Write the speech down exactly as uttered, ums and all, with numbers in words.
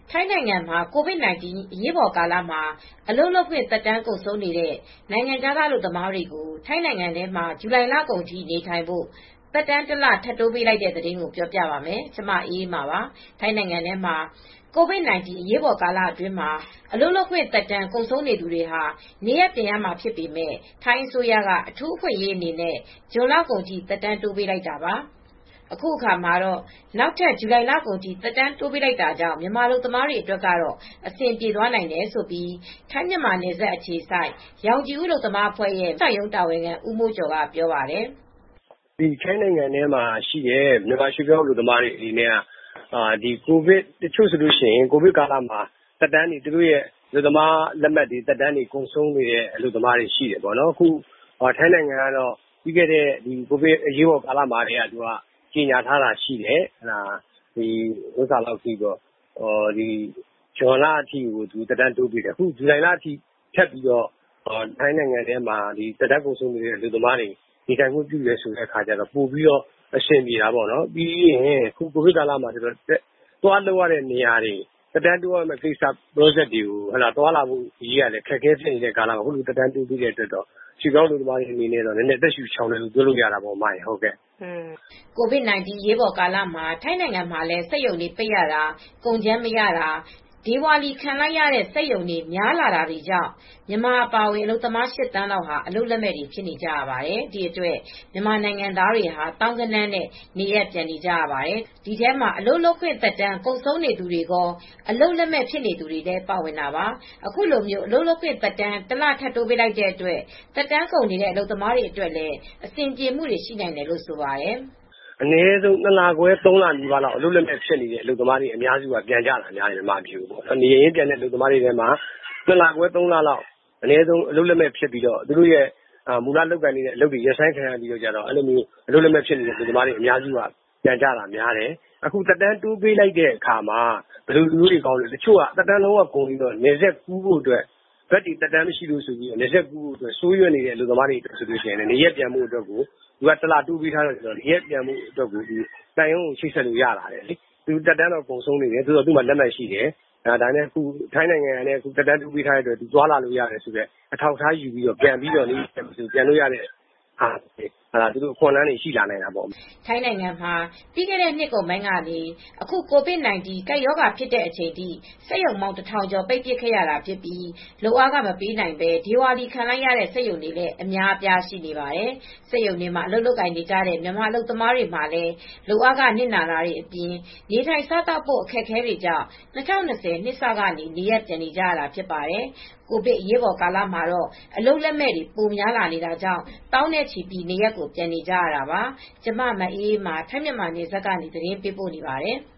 ထိုင်းနိုင်ငံမှာ ကိုဗစ် ၁၉ အရေးပေါ်ကာလမှာ အလုပ်လုပ်ခွင့်သက်တမ်းကုန်ဆုံးနေတဲ့ နိုင်ငံခြားသားအလုပ်သမားတွေကို ထိုင်းနိုင်ငံထဲမှာ ဇူလိုင်လကုန်ထိနေထိုင်ဖို့ သက်တမ်းတလ ထပ်တိုးပေးလိုက်တဲ့သတင်းကိုပြောပြပါမယ်။ ဗွီအိုအေမြန်မာပိုင်းသတင်းထောက် မအေးအေးမာက ထိုင်းမြန်မာနယ်စပ်ကနေ သတင်းပေးပို့ထားပါတယ်။ ထိုင်းနိုင်ငံထဲမှာ ကိုဗစ် ၁၉ အရေးပေါ်ကာလအတွင်းမှာ အလုပ်လုပ်ခွင့်သက်တမ်းကုန်ဆုံးနေသူတွေဟာ နေရပ်ပြန်ရမှာဖြစ်ပေမဲ့ ထိုင်းအစိုးရက အထူးအခွင့်အရေးအနေနဲ့ ဇွန်လကုန်ထိ သက်တမ်းတိုးပေးလိုက်တာပါ။ အခုအခါမှာတော့ နောက်ထပ် ဇူလိုင်လကုန်ထိ သက်တမ်းတိုးပေးလိုက်တာကြောင့် မြန်မာအလုပ်သမားတွေအတွက်ကတော့ အဆင်ပြေသွားနိုင်တယ်လို့ ထိုင်းမြန်မာနယ်စပ်အခြေစိုက် ရောင်ခြည်ဦးအလုပ်သမားအဖွဲ့ရဲ့ မဲဆောက်ရုံးတာဝန်ခံ ဦးမိုးကျော်ကပြောပါတယ်။ "ထိုင်းနိုင်ငံထဲမှာရှိတဲ့ မြန်မာရွှေ့ပြောင်းအလုပ်သမားတွေအနေနဲ့ကိုဗစ်တချို့ဆိုရင် ကိုဗစ်ကာလမှာသက်တမ်းတွေသူတို့ရဲ့အလုပ်သမားလက်မှတ်တွေသက်တမ်းတွေကုန်ဆုံးနေတဲ့အလုပ်သမားတွေရှိတယ်ပေါ့နော်။ အခုထိုင်းနိုင်ငံကတော့ပြီးခဲ့တဲ့ကိုဗစ်အရေးပေါ်ကာလမှာကတည်းကကြေညာထားတာရှိတယ်။ ဒီဇွန်လအထိကိုသက်တမ်းတိုးပေးတယ်။ အခုဇူလိုင်လအထိထပ်ပြီးတော့ထိုင်းနိုင်ငံထဲမှာသက်တမ်းကုန်ဆုံးနေတဲ့အလုပ်သမားတွေနေထိုင်ခွင့်ပြုတယ်ဆိုတော့ပိုပြီးတော့အဆင်ပြေတာပေါ့နော်။ ပြီးရင်အခုကိုဗစ်ကာလမှာသွားလုပ်ရတဲ့နေရာတွေသက်တမ်းတိုးရမယ့်ကိစ္စတွေကိုသွားလာဖို့ခက်ခဲဖြစ်နေတဲ့ကာလမှာအခုလိုသက်တမ်းတိုးပေးတဲ့အတွက်တော့ရွှေ့ပြောင်းအလုပ်သမားတွေအနေနဲ့တော့နည်းနည်းအသက်ရှူချောင်တယ်လို့ပြောလို့ရတာပေါ့။" ကိုဗစ် ၁၉ အရေးပေါ်ကာလမှာ ထိုင်းနိုင်ငံမှာလည်း စက်ရုံတွေပိတ်ရတာ၊ ကုန်ကြမ်းမရတာ၊ ဒေဝါလီခံလိုက်ရတဲ့ စက်ရုံတွေများလာတာတွေကြောင့် မြန်မာအပါအဝင် အလုပ်သမား ၈ သန်းလောက် အလုပ်လက်မဲ့တွေဖြစ်နေကြရပါတယ်။ ဒီအတွက် မြန်မာနိုင်ငံသားတွေဟာ သောင်းဂဏန်းနဲ့ နေရပ်ပြန်နေကြရပါတယ်။ ဒီထဲမှာ အလုပ်လုပ်ခွင့်သက်တမ်းကုန်ဆုံးနေသူတွေရော အလုပ်လက်မဲ့ဖြစ်နေသူတွေလည်းပါဝင်တာပါ။ အခုလိုအလုပ်လုပ်ခွင့်သက်တမ်း တလထပ်တိုးပေးလိုက်တဲ့အတွက် သက်တမ်းကုန်နေတဲ့ အလုပ်သမားတွေအတွက်လည်း အဆင်ပြေမှုတွေရှိနိုင်တယ်လို့ဆိုပါတယ်။ "အနည်းဆုံးနှစ်လခွဲသုံးလနီးပါးလောက်အလုပ်လက်မဲ့ဖြစ်နေတဲ့အလုပ်သမားတွေအများစုကပြန်ကြတာများတယ်မြန်မာပြည်ကိုနေရပ်ရင်းပြန်တဲ့အလုပ်သမားတွေထဲမှာနှစ်လခွဲသုံးလလောက်အနည်းဆုံးအလုပ်လက်မဲ့ဖြစ်ပြီးတော့သူတို့ရဲ့မူလလုပ်ကိုင်နေတဲ့အလုပ်တွေရပ်ဆိုင်းခံရပြီးတော့အလုပ်လက်မဲ့ဖြစ်နေတဲ့အလုပ်သမားတွေအများစုကပြန်ကြတာများတယ်။ အခုသက်တမ်းတိုးပေးလိုက်တဲ့အခါမှာဘယ်လိုလူမျိုးတွေကောင်းလဲတချို့ကသက်တမ်းလုံးဝကုန်ပြီးတော့နယ်စပ်ကူးဖို့အတွက်ဘတ်တွေသက်တမ်းမရှိလို့ဆိုပြီးနယ်စပ်ကူးဖို့အတွက်စိုးရွံ့နေတဲ့အလုပ်သမားတွေဆိုရင်နေရပ်ပြန်ဖို့အတွက်ကိုသူကတလတိုးပေးထားတော့နေရပ်ပြန်ဖို့အတွက်ကိုသံရုံးကိုချိတ်ဆက်လို့ရလာတယ်လေ။သူသက်တမ်းတော့ကုန်ဆုံးနေတယ်သူ့မှာလက်မှတ်ရှိတယ်။ဒါပေမဲ့ထိုင်းနိုင်ငံကလည်းသက်တမ်းတိုးပေးထားတဲ့အတွက်သွားလာလို့ရတယ်ဆိုတဲ့အထောက်အထားယူပြီးတော့ပြန်ပြီးတော့ပြန်လို့ရတဲ့အခွင့်အလမ်းတွေရှိလာနိုင်တာပေါ့။ " ထိုင်းနိုင်ငံမှာ ပြီးခဲ့တဲ့နှစ်ကုန်ပိုင်းကနေ အခုကိုဗစ် ၁၉ ကပ်ရောဂါဖြစ်တဲ့အချိန်ထိ စက်ရုံပေါင်း ၁,၀၀၀ ကျော်ပိတ်ပစ်ခဲ့ရတာဖြစ်ပြီး လုပ်အားခမပေးနိုင်ဘဲ ဒေဝါလီခံလိုက်ရတဲ့စက်ရုံတွေလည်းအများအပြားရှိနေပါတယ်။ စက်ရုံတွေမှာအလုပ်လုပ်နေကြတဲ့မြန်မာအလုပ်သမားတွေမှာလည်း လုပ်အားခနစ်နာတာတွေအပြင် နေထိုင်စားသောက်ဖို့အခက်အခဲတွေကြောင့် ၂၀၂၀ နှစ်စကနေ နေရပ်ပြန်နေကြရတာဖြစ်ပါတယ်။ ကိုဗစ်အရေးပေါ်ကာလမှာတော့ အလုပ်လက်မဲ့တွေပိုများလာနေတာကြောင့် သောင်းနဲ့ချီပြီးနေရပ်ကိုပြန်နေကြရတာပါ။ ဗွီအိုအေမြန်မာပိုင်းသတင်းထောက် မအေးအေးမာ ထိုင်းမြန်မာနယ်စပ်ကနေ သတင်းပေးပို့ထားပါတယ်။